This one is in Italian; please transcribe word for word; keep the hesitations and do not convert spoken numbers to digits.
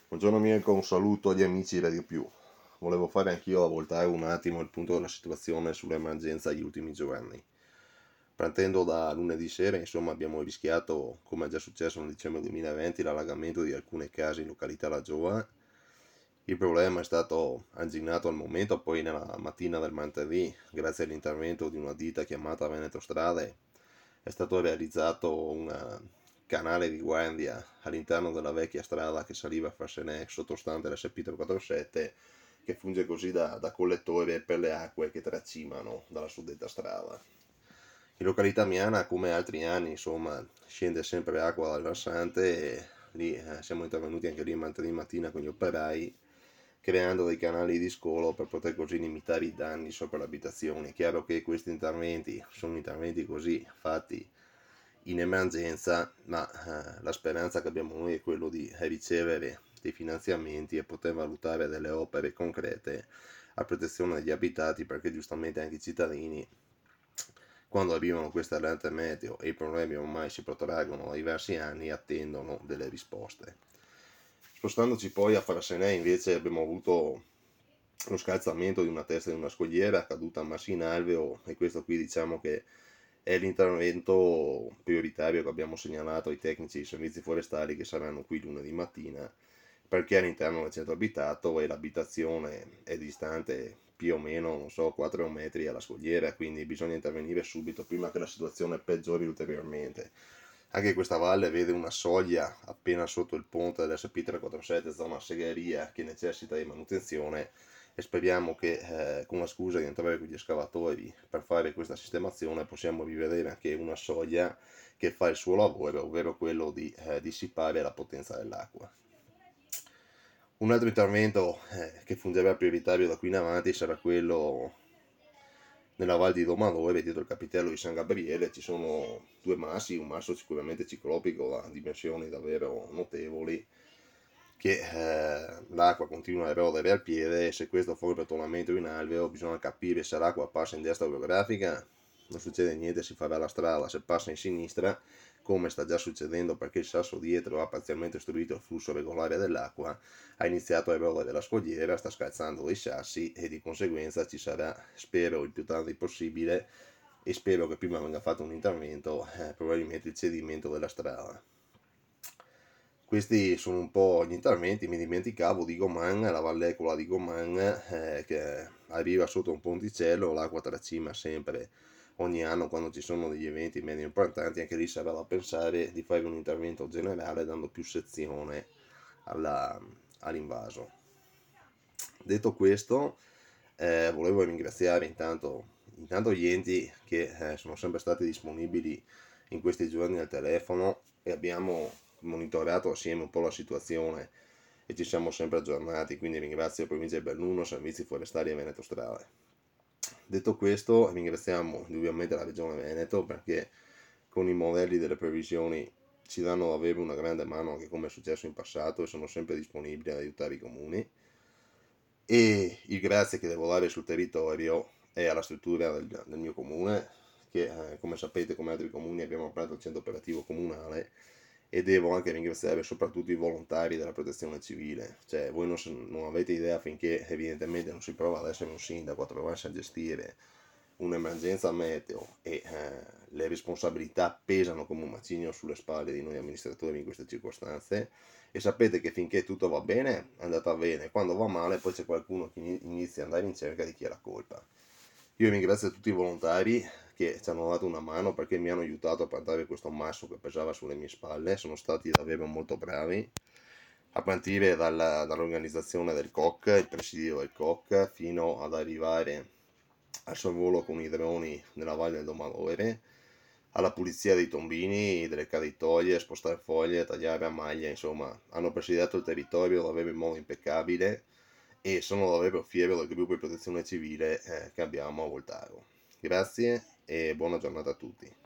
Buongiorno Mirko, un saluto agli amici di Radio Più. Volevo fare anch'io a voltare un attimo il punto della situazione sull'emergenza degli ultimi giorni. Partendo da lunedì sera, insomma, abbiamo rischiato, come è già successo nel dicembre duemilaventi, l'allagamento di alcune case in località La Gioa. Il problema è stato arginato al momento, poi nella mattina del martedì, grazie all'intervento di una ditta chiamata Veneto Strade, è stato realizzato un canale di guardia all'interno della vecchia strada che saliva a Frassenè sottostante l'S P trecentoquarantasette, che funge così da, da collettore per le acque che tracimano dalla suddetta strada. In località Miana, come altri anni, insomma, scende sempre acqua dal versante e lì eh, siamo intervenuti anche lì martedì mattina con gli operai, creando dei canali di scolo per poter così limitare i danni sopra le abitazioni. È chiaro che questi interventi sono interventi così fatti in emergenza, ma eh, la speranza che abbiamo noi è quello di ricevere dei finanziamenti e poter valutare delle opere concrete a protezione degli abitati, perché giustamente anche i cittadini, quando arrivano queste allerte meteo e i problemi ormai si protraggono da diversi anni, attendono delle risposte. Spostandoci poi a Frassenè, invece, abbiamo avuto lo scalzamento di una testa di una scogliera caduta a masso in alveo, e questo qui diciamo che è l'intervento prioritario che abbiamo segnalato ai tecnici dei servizi forestali che saranno qui lunedì mattina, perché all'interno del centro abitato e l'abitazione è distante più o meno, non so, quattro metri alla scogliera, quindi bisogna intervenire subito prima che la situazione peggiori ulteriormente. Anche questa valle vede una soglia appena sotto il ponte dell'S P trecentoquarantasette, zona segheria, che necessita di manutenzione, e speriamo che eh, con la scusa di entrare con gli escavatori per fare questa sistemazione possiamo rivedere anche una soglia che fa il suo lavoro, ovvero quello di eh, dissipare la potenza dell'acqua. Un altro intervento eh, che fungerà prioritario da qui in avanti sarà quello nella Val di Domadore, dietro il capitello di San Gabriele. Ci sono due massi, un masso sicuramente ciclopico a dimensioni davvero notevoli, che eh, l'acqua continua a erodere al piede, e se questo fa un rotollamento in alveo bisogna capire se l'acqua passa in destra orografica, non succede niente, si farà la strada. Se passa in sinistra, come sta già succedendo perché il sasso dietro ha parzialmente ostruito il flusso regolare dell'acqua, ha iniziato a erodere la scogliera, sta scalzando dei sassi e di conseguenza ci sarà, spero il più tardi possibile, e spero che prima venga fatto un intervento, eh, probabilmente il cedimento della strada. Questi sono un po' gli interventi. Mi dimenticavo di Goman, la vallecola di Goman, eh, che arriva sotto un ponticello, l'acqua tracima sempre ogni anno quando ci sono degli eventi medio importanti. Anche lì sarà da pensare di fare un intervento generale dando più sezione alla, all'invaso. Detto questo, eh, volevo ringraziare intanto, intanto gli enti che eh, sono sempre stati disponibili in questi giorni al telefono, e abbiamo monitorato assieme un po' la situazione e ci siamo sempre aggiornati, quindi ringrazio Provincia di Belluno, Servizi Forestali e Veneto Strade. Detto questo, ringraziamo indubbiamente la Regione Veneto, perché con i modelli delle previsioni ci danno davvero una grande mano, anche come è successo in passato, e sono sempre disponibili ad aiutare i comuni. E il grazie che devo dare sul territorio è alla struttura del, del mio comune, che eh, come sapete, come altri comuni, abbiamo aperto il centro operativo comunale, e devo anche ringraziare soprattutto i volontari della protezione civile. Cioè, voi non, non avete idea, finché evidentemente non si prova ad essere un sindaco, a trovarsi a gestire un'emergenza meteo, e eh, le responsabilità pesano come un macigno sulle spalle di noi amministratori in queste circostanze. E sapete che finché tutto va bene è andata bene, quando va male poi c'è qualcuno che inizia ad andare in cerca di chi ha la colpa. Io ringrazio tutti i volontari che ci hanno dato una mano, perché mi hanno aiutato a portare questo masso che pesava sulle mie spalle, sono stati davvero molto bravi, a partire dalla, dall'organizzazione del C O C, il presidio del C O C, fino ad arrivare al sorvolo con i droni nella Valle del Domadore, alla pulizia dei tombini, delle caditoie, spostare foglie, tagliare a maglia. Insomma, hanno presidiato il territorio davvero in modo impeccabile, e sono davvero fiero del gruppo di protezione civile eh, che abbiamo a Voltaro. Grazie e buona giornata a tutti.